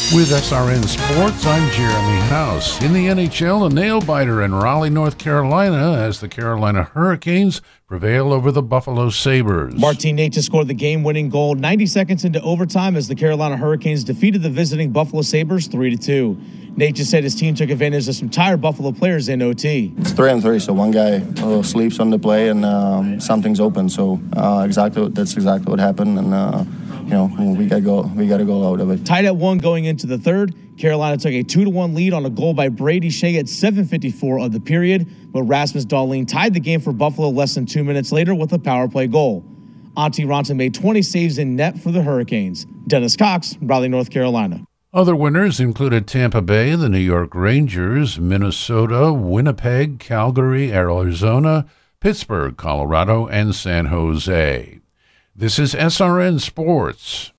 With SRN Sports, I'm Jeremy House. In the NHL, a nail-biter in Raleigh, North Carolina, as the Carolina Hurricanes prevail over the Buffalo Sabres. Martin Necas scored the game-winning goal 90 seconds into overtime as the Carolina Hurricanes defeated the visiting Buffalo Sabres 3-2. Necas said his team took advantage of some tired Buffalo players in OT. It's 3-3, so one guy sleeps on the play and something's open. So that's exactly what happened, and we got to go out of it. Tied at 1 going into the third, Carolina took a 2-1 lead on a goal by Brady Shea at 7:54 of the period, but Rasmus Dahlin tied the game for Buffalo less than 2 minutes later with a power play goal. Antti Raanta made 20 saves in net for the Hurricanes. Dennis Cox, Raleigh, North Carolina. Other winners included Tampa Bay, the New York Rangers, Minnesota, Winnipeg, Calgary, Arizona, Pittsburgh, Colorado, and San Jose. This is SRN Sports.